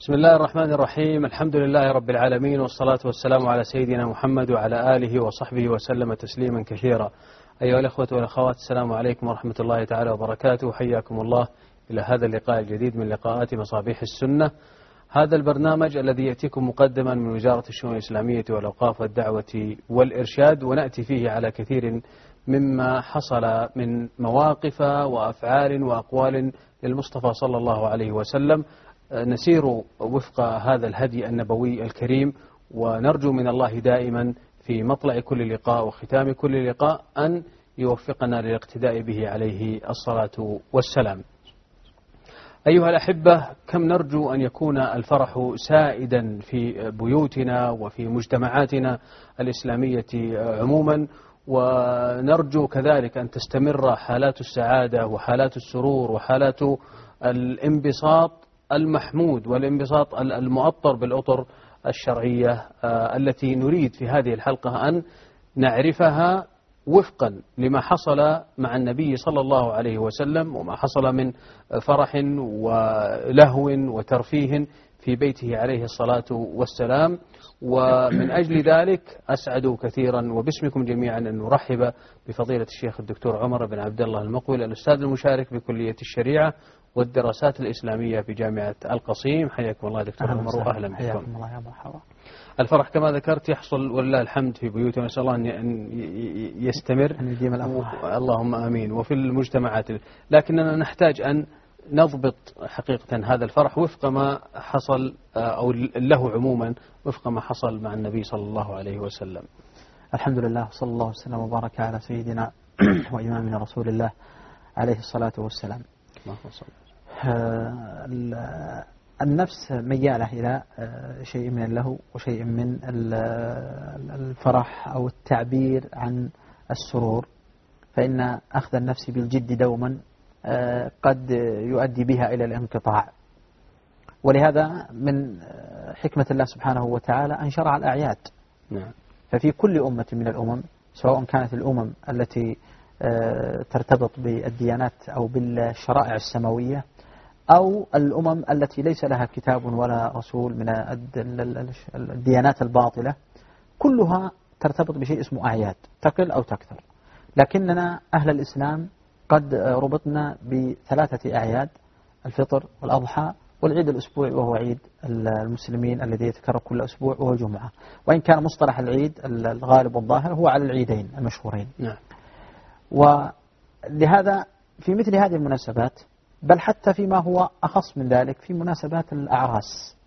بسم الله الرحمن الرحيم. الحمد لله رب العالمين، والصلاة والسلام على سيدنا محمد وعلى آله وصحبه وسلم تسليما كثيرا. أيها الأخوة والأخوات، السلام عليكم ورحمة الله تعالى وبركاته. حياكم الله إلى هذا اللقاء الجديد من لقاءات مصابيح السنة. هذا البرنامج الذي يأتيكم مقدما من وزارة الشؤون الإسلامية والأوقاف والدعوة والإرشاد، ونأتي فيه على كثير مما حصل من مواقف وأفعال وأقوال للمصطفى صلى الله عليه وسلم. نسير وفق هذا الهدي النبوي الكريم، ونرجو من الله دائما في مطلع كل لقاء وختام كل لقاء أن يوفقنا للاقتداء به عليه الصلاة والسلام. أيها الأحبة، كم نرجو أن يكون الفرح سائدا في بيوتنا وفي مجتمعاتنا الإسلامية عموما، ونرجو كذلك أن تستمر حالات السعادة وحالات السرور وحالات الانبساط المحمود والانبساط المؤطر بالأطر الشرعية التي نريد في هذه الحلقة أن نعرفها وفقا لما حصل مع النبي صلى الله عليه وسلم، وما حصل من فرح ولهو وترفيه في بيته عليه الصلاة والسلام. ومن أجل ذلك أسعد كثيرا وباسمكم جميعا أن نرحب بفضيلة الشيخ الدكتور عمر بن عبد الله المقبل، الأستاذ المشارك بكلية الشريعة والدراسات الإسلامية في جامعة القصيم. حياكم الله دكتور عمر، وأهلا بكم. حياكم الله يا مرحبا. الفرح كما ذكرت يحصل ولله الحمد في بيوتنا، نسأل الله أن يستمر، أن يديم الأفراح، اللهم آمين، وفي المجتمعات. لكننا نحتاج أن نضبط حقيقة هذا الفرح وفق ما حصل أو له عموما وفق ما حصل مع النبي صلى الله عليه وسلم. الحمد لله، صلى الله وسلم وبارك على سيدنا وإمامنا رسول الله عليه الصلاة والسلام. النفس ميالة إلى شيء من اللهو وشيء من الفرح أو التعبير عن السرور، فإن أخذ النفس بالجد دوما قد يؤدي بها إلى الانقطاع. ولهذا من حكمة الله سبحانه وتعالى أن شرع الأعياد. ففي كل أمة من الأمم، سواء كانت الأمم التي ترتبط بالديانات أو بالشرائع السماوية، أو الأمم التي ليس لها كتاب ولا رسول من الديانات الباطلة، كلها ترتبط بشيء اسمه أعياد، تقل أو تكثر. لكننا أهل الإسلام قد ربطنا بثلاثة أعياد: الفطر والأضحى والعيد الأسبوعي وهو عيد المسلمين الذي يتكرر كل أسبوع وهو جمعة، وإن كان مصطلح العيد الغالب والظاهر هو على العيدين المشهورين. ولهذا في مثل هذه المناسبات، بل حتى فيما هو أخص من ذلك، في مناسبات الأعراس،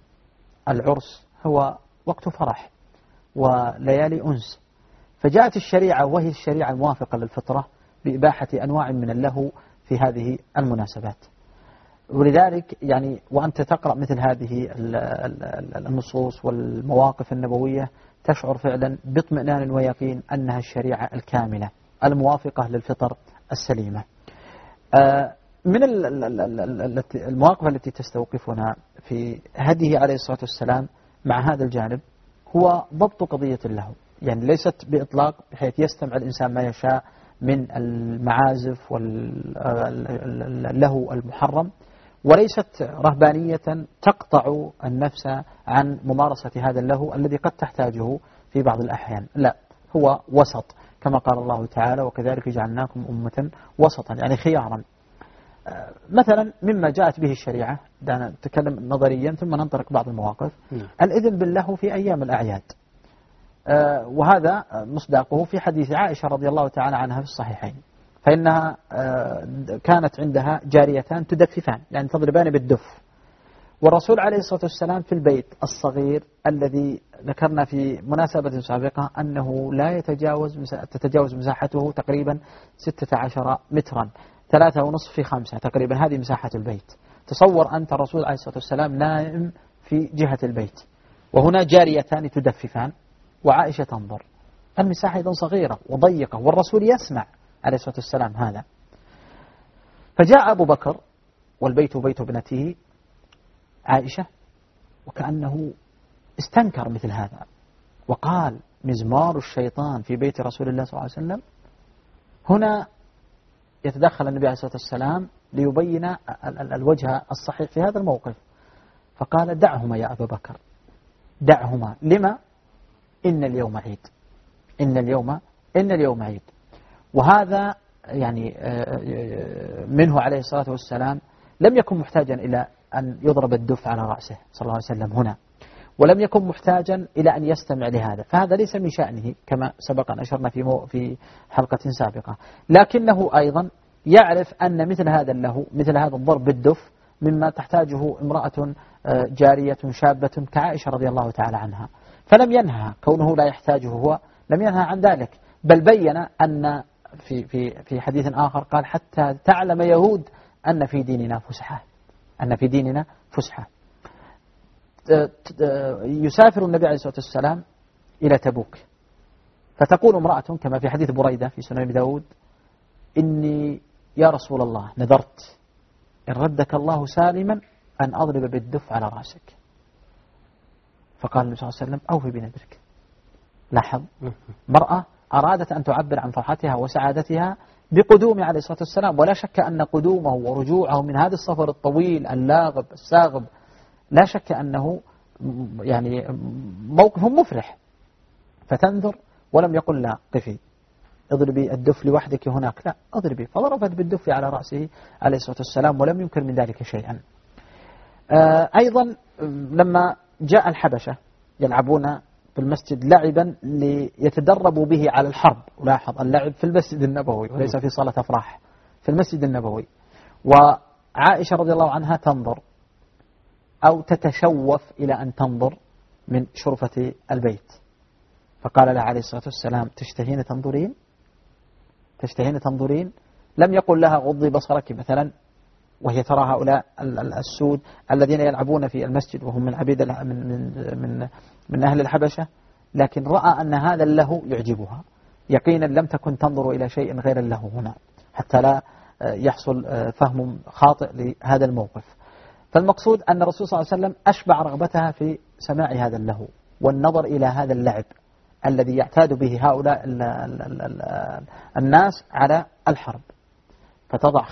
العرس هو وقت فرح وليالي أنس، فجاءت الشريعة وهي الشريعة الموافقة للفطرة بإباحة أنواع من اللهو في هذه المناسبات. ولذلك وأنت تقرأ مثل هذه النصوص والمواقف النبوية تشعر فعلا باطمئنان ويقين أنها الشريعة الكاملة الموافقة للفطر السليمة. من المواقف التي تستوقفنا في هديه عليه الصلاة والسلام مع هذا الجانب هو ضبط قضية اللهو، ليست بإطلاق بحيث يستمع الإنسان ما يشاء من المعازف واللهو المحرم، وليست رهبانية تقطع النفس عن ممارسة هذا اللهو الذي قد تحتاجه في بعض الأحيان. لا، هو وسط، كما قال الله تعالى: وكذلك جعلناكم أمة وسطا، خيارا. مثلا مما جاءت به الشريعة، دعنا نتكلم نظريا ثم ننطلق بعض المواقف. الإذن باللهو في أيام الأعياد، وهذا مصداقه في حديث عائشة رضي الله تعالى عنها في الصحيحين، فإنها كانت عندها جاريتان تدففان، تضربان بالدف، والرسول عليه الصلاة والسلام في البيت الصغير الذي ذكرنا في مناسبة سابقة أنه لا تتجاوز مساحته تقريبا 16 مترا، 3.5 في 5 تقريبا، هذه مساحة البيت. تصور أنت الرسول عليه الصلاة والسلام نائم في جهة البيت، وهنا جاريتان تدففان، وعائشة تنظر. المساحة إذن صغيرة وضيقة، والرسول يسمع عليه الصلاة والسلام هذا. فجاء أبو بكر والبيت بيت ابنته عائشة، وكأنه استنكر مثل هذا وقال: مزمار الشيطان في بيت رسول الله صلى الله عليه وسلم. هنا يتدخل النبي عليه الصلاة والسلام ليبين الوجه الصحيح في هذا الموقف. فقال دعهما يا أبا بكر، دعهما. لما؟ إن اليوم عيد، إن اليوم عيد. وهذا يعني منه عليه الصلاة والسلام لم يكن محتاجا إلى أن يضرب الدف على رأسه صلى الله عليه وسلم هنا، ولم يكن محتاجا إلى أن يستمع لهذا، فهذا ليس من شأنه كما سبق أن أشرنا في حلقة سابقة. لكنه أيضا يعرف أن مثل هذا الضرب بالدف مما تحتاجه امرأة جارية شابة كعائشة رضي الله تعالى عنها، فلم ينهى كونه لا يحتاجه هو، لم ينهى عن ذلك، بل بين أن في حديث آخر قال حتى تعلم يهود أن في ديننا فسحة. يسافر النبي عليه الصلاة والسلام إلى تبوك، فتقول امرأة كما في حديث بريدة في سنن أبي داود: إني يا رسول الله نذرت إن ردك الله سالما أن أضرب بالدف على رأسك. فقال النبي صلى الله عليه وسلم: أوفي بنذرك. لاحظ، مرأة أرادت أن تعبر عن فرحتها وسعادتها بقدوم عليه الصلاة والسلام، ولا شك أن قدومه ورجوعه من هذا السفر الطويل اللاغب الساغب لا شك أنه يعني موقف مفرح، فتنذر ولم يقل لا قفي اضربي الدف لوحدك هناك، لا اضربي، فضربت بالدف على رأسه عليه الصلاة والسلام ولم ينكر من ذلك شيئا. أيضا لما جاء الحبشة يلعبون بالمسجد لعبا ليتدربوا به على الحرب، ولاحظ اللعب في المسجد النبوي وليس في صالة أفراح، في المسجد النبوي، وعائشة رضي الله عنها تنظر أو تتشوف إلى أن تنظر من شرفة البيت، فقال لها عليه الصلاة والسلام: تشتهين تنظرين؟ لم يقل لها غضي بصرك مثلا، وهي ترى هؤلاء السود الذين يلعبون في المسجد وهم من عبيد من أهل الحبشة، لكن رأى أن هذا اللهو يعجبها يقينا، لم تكن تنظر إلى شيء غير اللهو هنا حتى لا يحصل فهم خاطئ لهذا الموقف. فالمقصود أن الرسول صلى الله عليه وسلم أشبع رغبتها في سماع هذا اللهو والنظر إلى هذا اللعب الذي يعتاد به هؤلاء الناس على الحرب، فتضع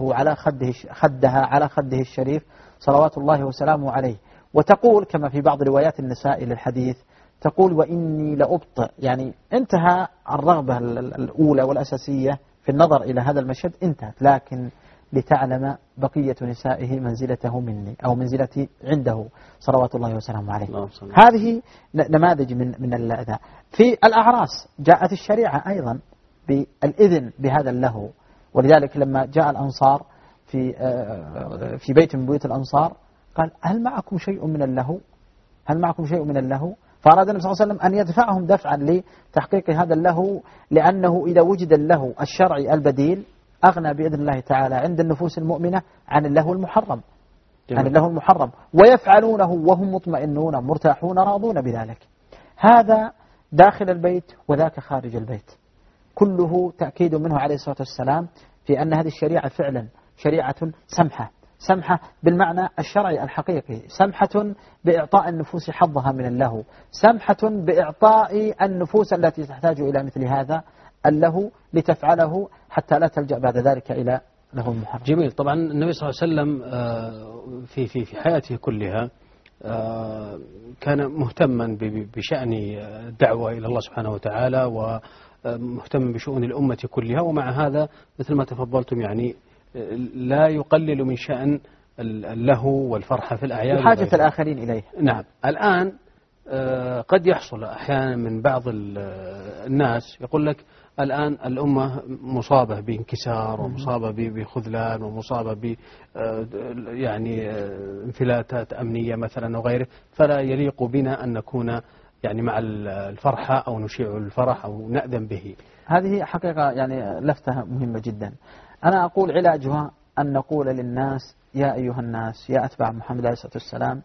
خدها على خده الشريف صلوات الله وسلامه عليه، وتقول كما في بعض روايات النساء للحديث، تقول: وإني لأبطئ، يعني انتهى الرغبة الأولى والأساسية في النظر إلى هذا المشهد انتهت، لكن لتعلم بقية نسائه منزلته مني أو منزلتي عنده صلوات الله وسلامه عليه. هذه نماذج من الأذى. في الأعراس جاءت الشريعة أيضا بالإذن بهذا اللهو، ولذلك لما جاء الأنصار في بيت من بيوت الأنصار قال: هل معكم شيء من اللهو؟ فأراد النبي صلى الله عليه وسلم أن يدفعهم دفعا لتحقيق هذا اللهو، لأنه إذا وجد اللهو الشرعي البديل أغنى بإذن الله تعالى عند النفوس المؤمنة عن اللهو المحرم، ويفعلونه وهم مطمئنون مرتاحون راضون بذلك. هذا داخل البيت وذاك خارج البيت، كله تأكيد منه عليه الصلاة والسلام في أن هذه الشريعة فعلا شريعة سمحة بالمعنى الشرعي الحقيقي، سمحة بإعطاء النفوس حظها من اللهو، سمحة بإعطاء النفوس التي تحتاج إلى مثل هذا اللهو لتفعله حتى لا تلجأ بعد ذلك إلى لهو المحرم. جميل. طبعا النبي صلى الله عليه وسلم في حياته كلها كان مهتما بشأن الدعوة إلى الله سبحانه وتعالى، ومهتم بشؤون الأمة كلها، ومع هذا مثل ما تفضلتم يعني لا يقلل من شأن اللهو والفرحة في الأعياد وحاجة الآخرين إليه. نعم. الآن قد يحصل أحيانا من بعض الناس يقول لك الآن الأمة مصابة بانكسار ومصابة بخذلان ومصابة ب يعني انفلاتات أمنية مثلا وغيره، فلا يليق بنا أن نكون يعني مع الفرحة أو نشيع الفرح أو نأذن به. هذه حقيقة يعني لفتة مهمة جدا. أنا أقول علاجها أن نقول للناس: يا أيها الناس، يا أتباع محمد عليه الصلاة والسلام،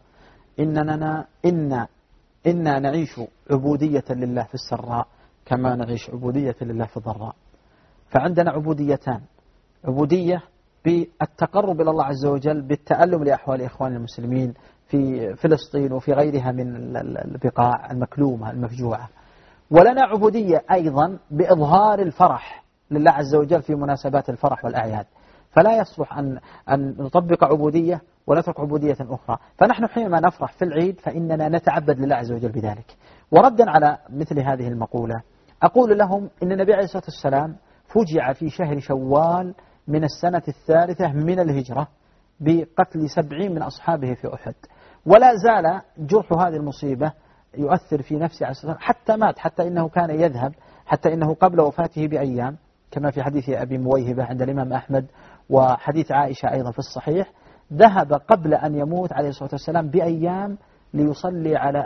إننا نعيش عبودية لله في السراء كما نعيش عبودية لله في الضراء. فعندنا عبوديتان: عبودية بالتقرب إلى الله عز وجل بالتألم لأحوال إخوان المسلمين في فلسطين وفي غيرها من البقاع المكلومة المفجوعة، ولنا عبودية أيضا بإظهار الفرح لله عز وجل في مناسبات الفرح والأعياد. فلا يصلح أن نطبق عبودية ونترك عبودية أخرى. فنحن حينما نفرح في العيد فإننا نتعبد لله عز وجل بذلك. وردا على مثل هذه المقولة أقول لهم إن النبي عليه الصلاة والسلام فجع في شهر شوال من السنة 3 من الهجرة بقتل 70 من أصحابه في أحد، ولا زال جرح هذه المصيبة يؤثر في نفسه حتى مات، حتى إنه كان يذهب، حتى إنه قبل وفاته بأيام كما في حديث أبي مويهبة عند الإمام أحمد وحديث عائشة أيضا في الصحيح، ذهب قبل أن يموت عليه الصلاة والسلام بأيام ليصلي على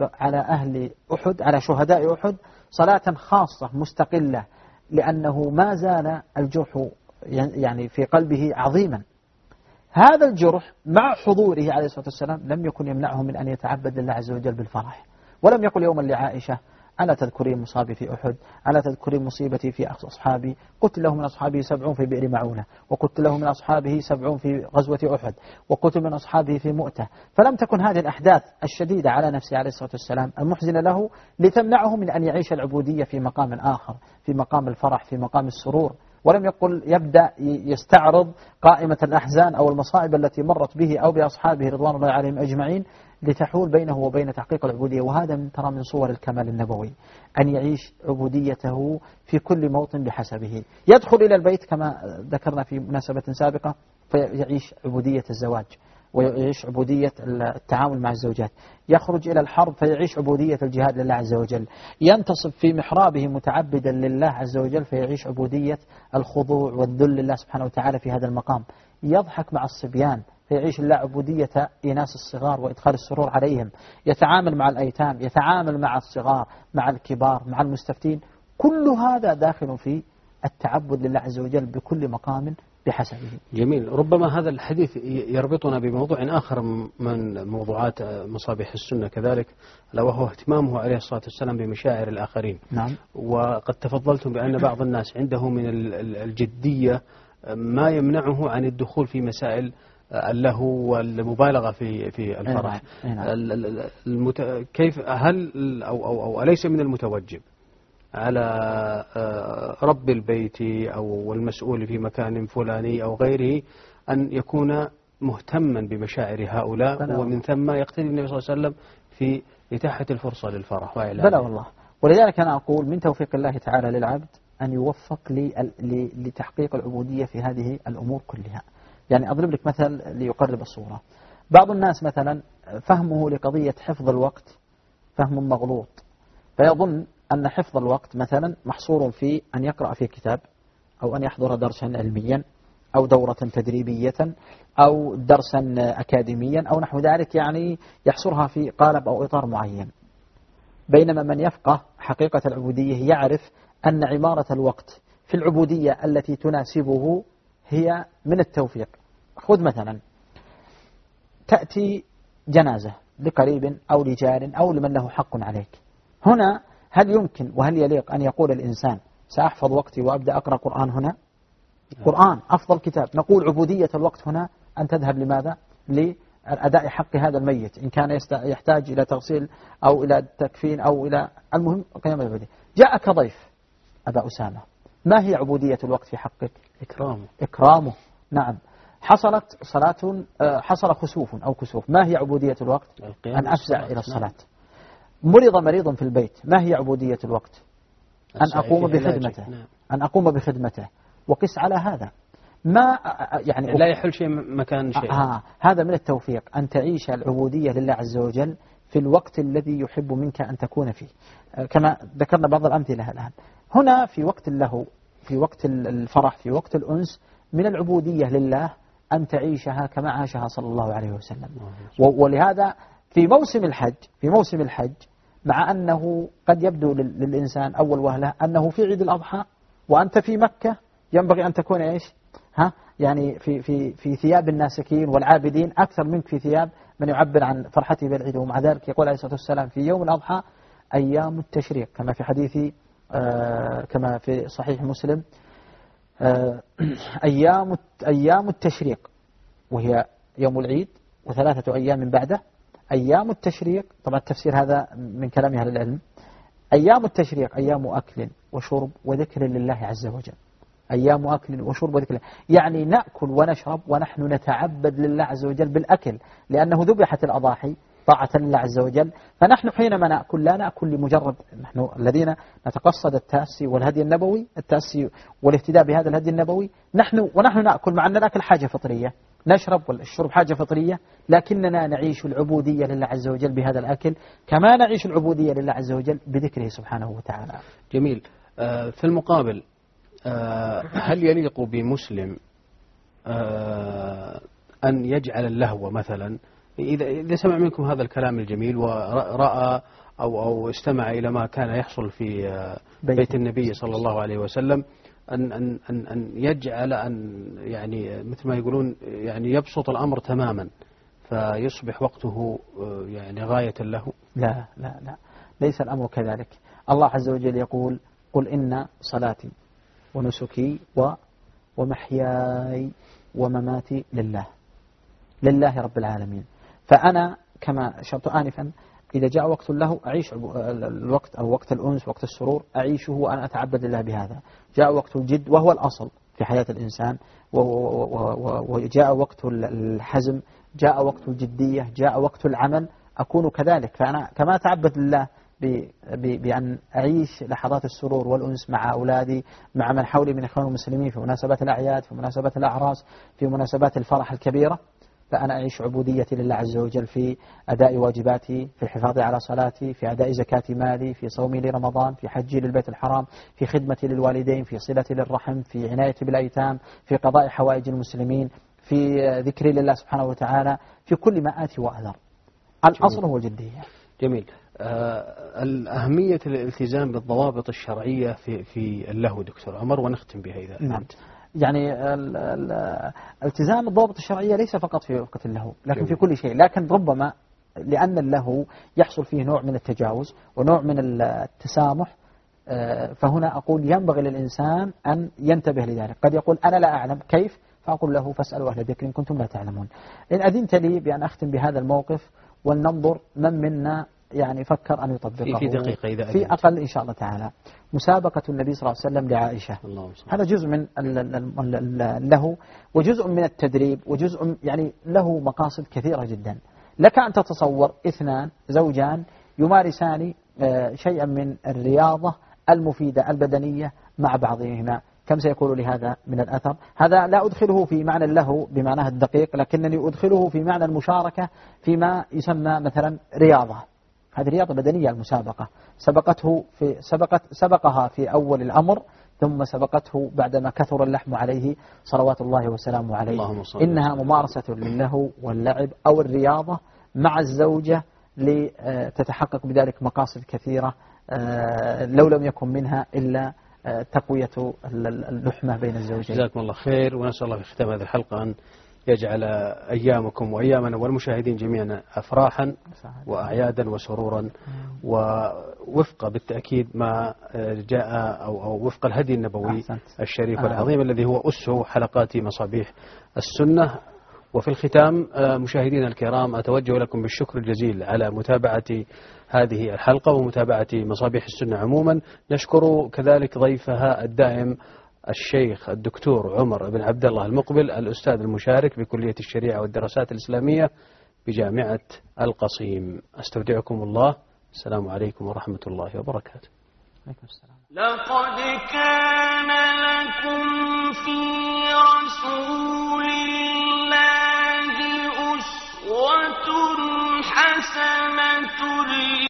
أهل أحد، على شهداء أحد، صلاة خاصة مستقلة، لأنه ما زال الجرح يعني في قلبه عظيما. هذا الجرح مع حضوره عليه الصلاة والسلام لم يكن يمنعه من أن يتعبد لله عز وجل بالفرح. ولم يقل يوما لعائشة ألا تذكرين مصابي في أحد، ألا تذكرين مصيبتي في أصحابي، قلت له من أصحابه 70 في بئر معونة، وقلت له من أصحابه 70 في غزوة أحد، وقلت من أصحابه في مؤتة. فلم تكن هذه الأحداث الشديدة على نفسه عليه الصلاة والسلام المحزنة له لتمنعه من أن يعيش العبودية في مقام آخر، في مقام الفرح، في مقام السرور. ولم يقل يبدأ يستعرض قائمة الأحزان أو المصائب التي مرت به أو بأصحابه رضوان الله عليهم أجمعين لتحول بينه وبين تحقيق العبودية. وهذا ترى من صور الكمال النبوي، أن يعيش عبوديته في كل موطن بحسبه. يدخل إلى البيت كما ذكرنا في مناسبة سابقة فيعيش عبودية الزواج، ويعيش عبودية التعامل مع الزوجات. يخرج إلى الحرب فيعيش عبودية الجهاد لله عز وجل. ينتصب في محرابه متعبدا لله عز وجل فيعيش عبودية الخضوع والذل لله سبحانه وتعالى في هذا المقام. يضحك مع الصبيان فيعيش الله عبودية إناس الصغار وإدخال السرور عليهم. يتعامل مع الأيتام، يتعامل مع الصغار، مع الكبار، مع المستفتين. كل هذا داخل في التعبد لله عز وجل بكل مقام بحسبه. جميل. ربما هذا الحديث يربطنا بموضوع آخر من موضوعات مصابيح السنة كذلك، ألا وهو اهتمامه عليه الصلاة والسلام بمشاعر الآخرين. نعم. وقد تفضلتم بأن بعض الناس عنده من الجدية ما يمنعه عن الدخول في مسائل اللهو والمبالغة في الفرح. كيف هل أو أليس من المتوجب على رب البيت أو المسؤول في مكان فلاني أو غيره أن يكون مهتما بمشاعر هؤلاء، ومن ثم يقتدي النبي صلى الله عليه وسلم في إتاحة الفرصة للفرح وإعلانه؟ بلى والله. ولذلك أنا أقول من توفيق الله تعالى للعبد أن يوفق لتحقيق العبودية في هذه الأمور كلها. يعني أضرب لك مثل ليقرب الصورة. بعض الناس مثلا فهمه لقضية حفظ الوقت فهم مغلوط، فيظن أن حفظ الوقت مثلا محصور في أن يقرأ في كتاب، أو أن يحضر درسا علميا، أو دورة تدريبية، أو درسا أكاديميا، أو نحو ذلك، يعني يحصرها في قالب أو إطار معين. بينما من يفقه حقيقة العبودية يعرف أن عمارة الوقت في العبودية التي تناسبه هي من التوفيق. خذ مثلا تأتي جنازة لقريب أو لجار أو لمن له حق عليك. هنا هل يمكن وهل يليق أن يقول الإنسان سأحفظ وقتي وأبدأ أقرأ قرآن هنا؟ قرآن أفضل كتاب. نقول عبودية الوقت هنا أن تذهب لماذا؟ لأداء حق هذا الميت إن كان يحتاج إلى تغسيل أو إلى تكفين أو إلى المهم قيام العبودية. جاءك ضيف أبا أسامة، ما هي عبودية الوقت في حقك؟ إكرامه. نعم. حصلت صلاة، حصل خسوف أو كسوف، ما هي عبودية الوقت؟ أن أفزع إلى الصلاة. مرض مريض في البيت، ما هي عبودية الوقت؟ أن أقوم بخدمته. أن أقوم بخدمته. وقس على هذا ما يعني لا يحل شيء مكان شيء. هذا من التوفيق أن تعيش العبودية لله عز وجل في الوقت الذي يحب منك أن تكون فيه، كما ذكرنا بعض الأمثلة الآن. هنا في وقت اللهو، في وقت الفرح، في وقت الأنس، من العبودية لله أن تعيشها كما عاشها صلى الله عليه وسلم. ولهذا في موسم الحج مع أنه قد يبدو للإنسان أول وهلة أنه في عيد الأضحى وأنت في مكة، ينبغي أن تكون إيش؟ يعني في ثياب الناسكين والعابدين أكثر منك في ثياب من يعبر عن فرحته بالعيد. ومع ذلك يقول عليه الصلاة والسلام في يوم الأضحى أيام التشريق، كما في حديث كما في صحيح مسلم أيام التشريق، وهي يوم العيد و3 أيام بعده. أيام التشريق طبعا التفسير هذا من كلام أهل العلم. أيام التشريق أيام أكل وشرب وذكر لله عز وجل. أيام أكل وشرب وذكر الله، يعني نأكل ونشرب ونحن نتعبد لله عز وجل بالأكل، لأنه ذبحت الأضاحي طاعة لله عز وجل. فنحن حينما نأكل لا نأكل لمجرد، نحن الذين نتقصد التأسي والهدي النبوي، التأسي والاهتداء بهذا الهدي النبوي، ونحن نأكل، مع أن الأكل حاجة فطرية، نشرب والشرب حاجة فطرية، لكننا نعيش العبودية لله عز وجل بهذا الأكل كما نعيش العبودية لله عز وجل بذكره سبحانه وتعالى. جميل. في المقابل، هل يليق بمسلم أن يجعل اللهو مثلا، إذا سمع منكم هذا الكلام الجميل ورأى أو استمع إلى ما كان يحصل في بيت النبي صلى الله عليه وسلم، أن يجعل يعني مثل ما يقولون يعني يبسط الأمر تماما فيصبح وقته يعني غاية له؟ لا لا لا، ليس الأمر كذلك. الله عز وجل يقول: قل إن صلاتي ونسكي ومحياي ومماتي لله رب العالمين. فأنا كما أشرت آنفا، إذا جاء وقت له أعيش الوقت، أو وقت الأنس وقت السرور أعيشه وأنا أتعبد لله بهذا. جاء وقت الجد وهو الأصل في حياة الإنسان، وجاء وقت الحزم، جاء وقت الجدية، جاء وقت العمل، أكون كذلك. فأنا كما أتعبد لله بأن أعيش لحظات السرور والأنس مع أولادي، مع من حولي من إخوان المسلمين في مناسبات الأعياد، في مناسبات الأعراس، في مناسبات الفرح الكبيرة، فأنا أعيش عبوديتي لله عز وجل في أداء واجباتي، في الحفاظ على صلاتي، في أداء زكاة مالي، في صومي لرمضان، في حجي للبيت الحرام، في خدمتي للوالدين، في صلتي للرحم، في عنايتي بالأيتام، في قضاء حوائج المسلمين، في ذكري لله سبحانه وتعالى، في كل ما آتي وأذر. الأصل هو الجدية. جميل. أهمية الالتزام بالضوابط الشرعية في اللهو دكتور عمر، ونختم بها إذا نعم. يعني التزام الضوابط الشرعية ليس فقط في وقت اللهو، لكن في كل شيء. لكن ربما لأن اللهو يحصل فيه نوع من التجاوز ونوع من التسامح، فهنا أقول ينبغي للإنسان أن ينتبه لذلك. قد يقول أنا لا أعلم كيف، فأقول له فاسألوا أهل الذكر إن كنتم لا تعلمون. إن أذنت لي بأن أختم بهذا الموقف، ولننظر من منا يعني فكر أن يطبقه في دقيقة إذا في أقل إن شاء الله تعالى. مسابقة النبي صلى الله عليه وسلم لعائشة، هذا جزء من له، وجزء من التدريب، وجزء يعني له مقاصد كثيرة جدا. لك أن تتصور اثنان زوجان يمارسان شيئا من الرياضة المفيدة البدنية مع بعضهما، كم سيكون لهذا من الأثر؟ هذا لا أدخله في معنى اللهو بمعناه الدقيق، لكنني أدخله في معنى المشاركة فيما يسمى مثلا رياضة. هذه رياضة بدنية المسابقة، سبقها في أول الأمر، ثم سبقته بعدما كثر اللحم عليه صلوات الله وسلامه عليه. إنها ممارسة للهو واللعب أو الرياضة مع الزوجة لتتحقق بذلك مقاصد كثيرة، لو لم يكن منها إلا تقوية اللحمة بين الزوجين. جزاكم الله خير، ونسأل الله في ختام هذه الحلقة أن يجعل أيامكم وأيامنا والمشاهدين جميعا أفراحا وأعيادا وسرورا، ووفق بالتأكيد ما جاء أو وفق الهدي النبوي الشريف والعظيم الذي هو أسه حلقات مصابيح السنة. وفي الختام مشاهدينا الكرام، أتوجه لكم بالشكر الجزيل على متابعة هذه الحلقة ومتابعة مصابيح السنة عموما. نشكر كذلك ضيفها الدائم الشيخ الدكتور عمر بن عبد الله المقبل، الأستاذ المشارك بكلية الشريعة والدراسات الإسلامية بجامعة القصيم. أستودعكم الله، السلام عليكم ورحمة الله وبركاته. لقد كان لكم في رسول الله أسوة حسنة